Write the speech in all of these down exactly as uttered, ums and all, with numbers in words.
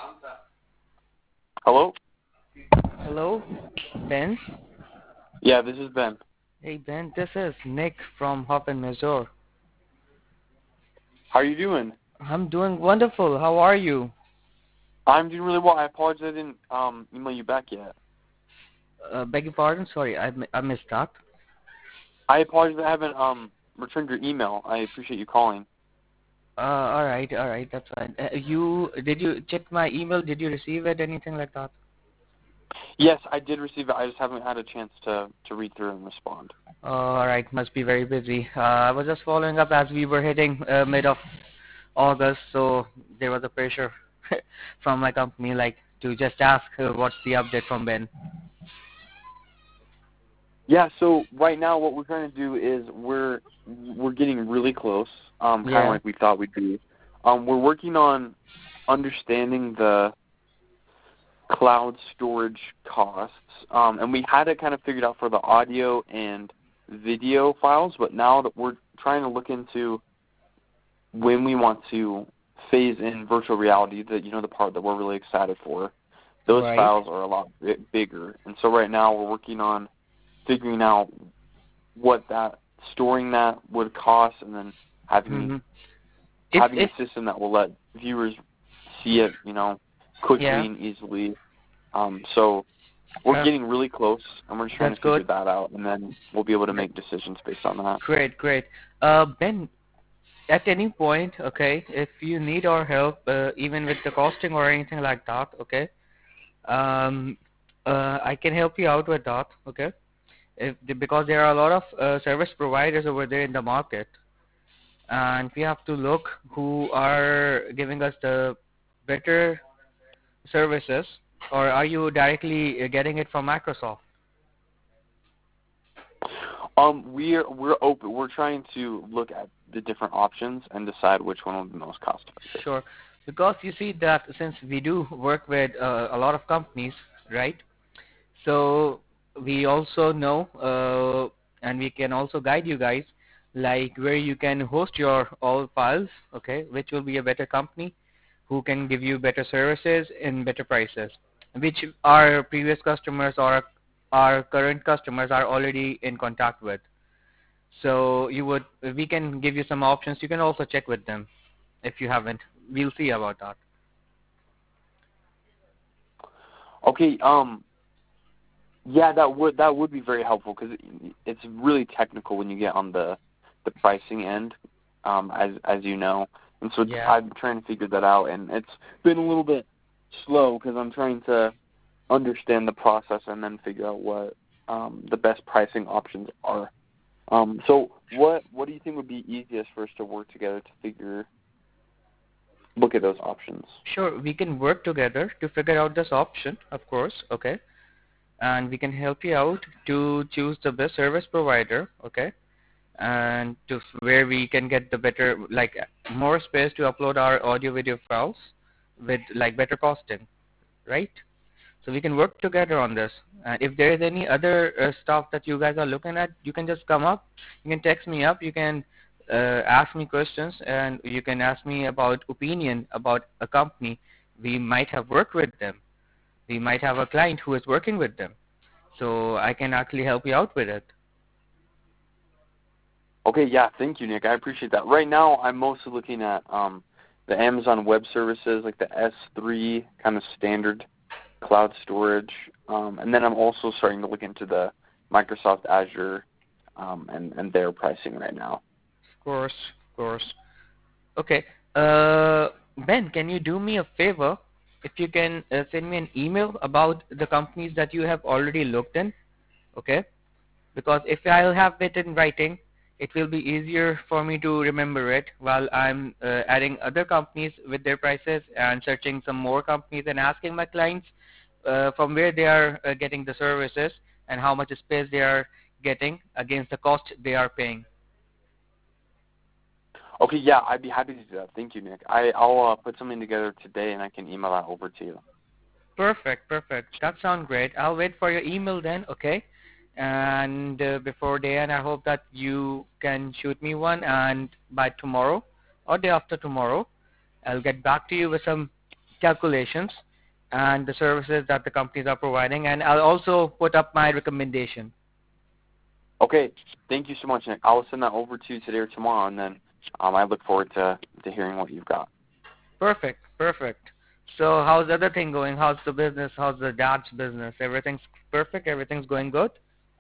Hello? Hello, Ben. Yeah, this is Ben. Hey, Ben, this is Nick from Hoppin, Missouri. How are you doing? I'm doing wonderful. How are you? I'm doing really well. I apologize I didn't um, email you back yet. Uh, beg your pardon? Sorry, I, I missed that. I apologize I haven't um, returned your email. I appreciate you calling. Uh, all right, all right, that's fine. Uh, you did you check my email? Did you receive it? Anything like that? Yes, I did receive it. I just haven't had a chance to, to read through and respond. Uh, all right, must be very busy. Uh, I was just following up as we were hitting uh, mid of August, so there was a pressure from my company, like to just ask uh, what's the update from Ben. Yeah, so right now what we're trying to do is we're we're getting really close, um, kind of Yeah. like we thought we'd be. Um, we're working on understanding the cloud storage costs, um, and we had it kind of figured out for the audio and video files, but now that we're trying to look into when we want to phase in virtual reality, that you know the part that we're really excited for, those Right. files are a lot bit bigger, and so right now we're working on figuring out what that storing that would cost, and then having Mm-hmm. If having if a system that will let viewers see it, you know, quickly yeah. and easily. Um, so we're Uh, getting really close, and we're just trying That's to good. figure that out, and then we'll be able to Great, make decisions based on that. great, great. Uh, Ben, at any point, okay, if you need our help, uh, even with the costing or anything like that, okay, um, uh, I can help you out with that, okay? If because there are a lot of uh, service providers over there in the market, and we have to look who are giving us the better services, or are you directly uh, getting it from Microsoft? Um, we're we're open. We're trying to look at the different options and decide which one will be most cost effective. Sure. Because you see that since we do work with uh, a lot of companies, right? So we also know, uh, and we can also guide you guys, like where you can host your all files, okay, which will be a better company who can give you better services and better prices, which our previous customers or our current customers are already in contact with. So you would, we can give you some options. You can also check with them if you haven't. We'll see about that. Okay. Um. Yeah, that would that would be very helpful because it, it's really technical when you get on the the pricing end, um, as as you know, and so Yeah. I'm trying to figure that out, and it's been a little bit slow because I'm trying to understand the process and then figure out what um, the best pricing options are. Um, so what what do you think would be easiest for us to work together to figure look at those options? Sure, we can work together to figure out this option, of course, okay? And we can help you out to choose the best service provider, okay? And to where we can get the better, like more space to upload our audio video files with like better costing, right? So we can work together on this. And if there is any other uh, stuff that you guys are looking at, you can just come up. You can text me up. You can uh, ask me questions, and you can ask me about opinion about a company. We might have worked with them. We might have a client who is working with them. So I can actually help you out with it. Okay, yeah, thank you, Nick. I appreciate that. Right now, I'm mostly looking at um, the Amazon Web Services, like the S three kind of standard cloud storage, um, and then I'm also starting to look into the Microsoft Azure um, and and their pricing right now. Of course, of course. Okay. Uh, Ben, can you do me a favor? If you can uh, send me an email about the companies that you have already looked in, okay? Because if I'll have it in writing, it will be easier for me to remember it while I'm uh, adding other companies with their prices and searching some more companies and asking my clients uh, from where they are uh, getting the services and how much space they are getting against the cost they are paying. Okay, yeah, I'd be happy to do that. Thank you, Nick. I, I'll uh, put something together today, and I can email that over to you. Perfect, perfect. That sounds great. I'll wait for your email then, okay? And uh, before then, I hope that you can shoot me one, and by tomorrow or day after tomorrow, I'll get back to you with some calculations and the services that the companies are providing, and I'll also put up my recommendation. Okay, thank you so much, Nick. I'll send that over to you today or tomorrow, and then um, I look forward to, to hearing what you've got. Perfect, perfect. So how's the other thing going? How's the business? How's the dad's business? Everything's perfect? Everything's going good?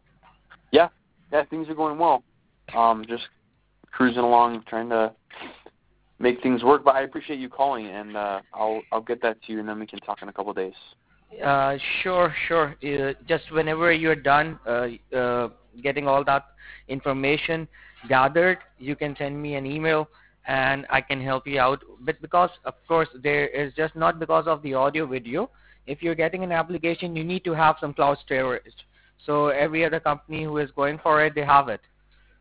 Yeah, yeah, things are going well. Um, just cruising along, trying to make things work. But I appreciate you calling, and uh, I'll I'll get that to you, and then we can talk in a couple of days. Uh, sure, sure. Uh, just whenever you're done uh, uh, getting all that information gathered, you can send me an email and I can help you out. But because, of course, there is just not because of the audio video. If you're getting an application, you need to have some cloud storage. So every other company who is going for it, they have it.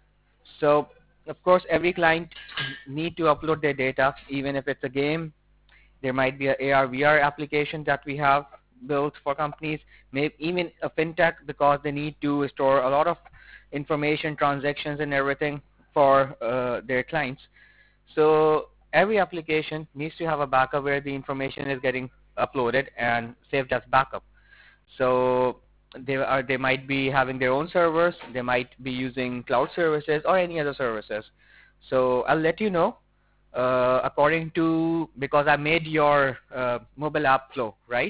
So, of course, every client need to upload their data, even if it's a game. There might be a A R V R application that we have built for companies, maybe even a fintech, because they need to store a lot of information, transactions, and everything for uh, their clients. So every application needs to have a backup where the information is getting uploaded and saved as backup. So they are they might be having their own servers, they might be using cloud services or any other services. So I'll let you know uh, according to, because I made your uh, mobile app flow, right?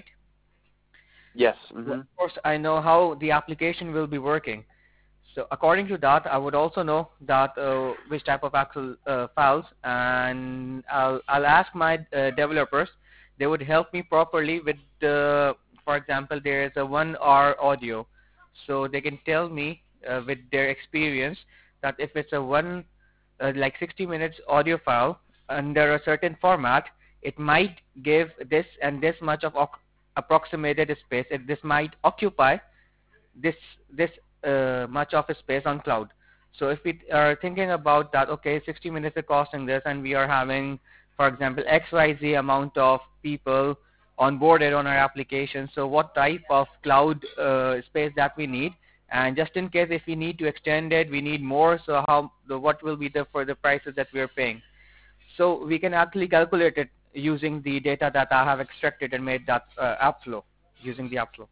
Yes. So Mm-hmm. of course, I know how the application will be working. So according to that, I would also know that uh, which type of Excel uh, files, and I'll, I'll ask my uh, developers. They would help me properly with, uh, for example, there is a one hour audio. So they can tell me uh, with their experience that if it's a one, uh, like sixty minutes audio file under a certain format, it might give this and this much of oc- approximated space. It, this might occupy this this uh, much of a space on cloud. So if we are thinking about that, okay, sixty minutes is costing this, and we are having, for example, X Y Z amount of people onboarded on our application. So what type of cloud uh, space that we need, and just in case if we need to extend it, we need more. So how the what will be the for the prices that we are paying? So we can actually calculate it using the data that I have extracted and made that uh, app flow using the app flow.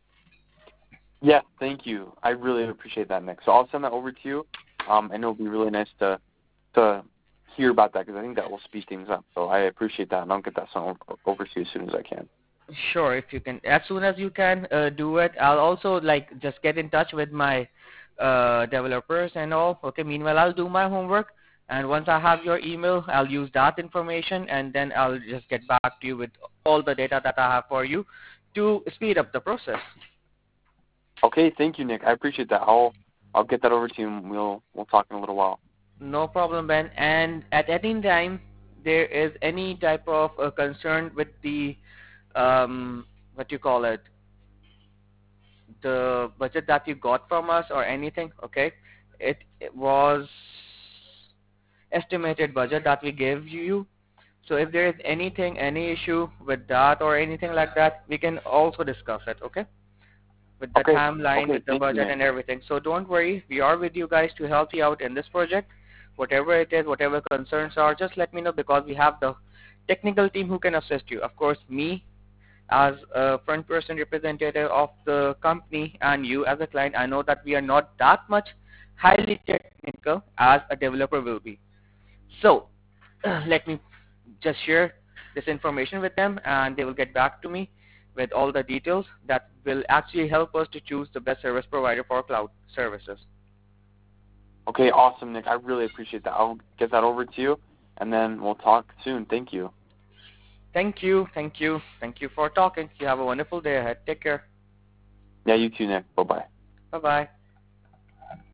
Yeah, thank you. I really appreciate that, Nick. So I'll send that over to you, um, and it'll be really nice to to hear about that, because I think that will speed things up. So I appreciate that, and I'll get that sent over over to you as soon as I can. Sure, if you can, as soon as you can uh, do it. I'll also like just get in touch with my uh, developers and all. Okay. Meanwhile, I'll do my homework, and once I have your email, I'll use that information, and then I'll just get back to you with all the data that I have for you to speed up the process. Okay, thank you, Nick. I appreciate that. I'll I'll get that over to you, and we'll we'll talk in a little while. No problem, Ben. And at any time there is any type of uh, concern with the um, what you call it, the budget that you got from us or anything, okay, it, it was estimated budget that we gave you. So if there is anything, any issue with that or anything like that, we can also discuss it, okay, with the Okay. timeline, Okay. with the Thank you, budget Nick. and everything. So don't worry, we are with you guys to help you out in this project. Whatever it is, whatever concerns are, just let me know, because we have the technical team who can assist you. Of course, me as a front person representative of the company and you as a client, I know that we are not that much highly technical as a developer will be. So let me just share this information with them, and they will get back to me with all the details that will actually help us to choose the best service provider for cloud services. Okay, awesome, Nick. I really appreciate that. I'll get that over to you, and then we'll talk soon. Thank you. Thank you, thank you, thank you for talking. You have a wonderful day ahead. Take care. Yeah, you too, Nick. Bye-bye. Bye-bye.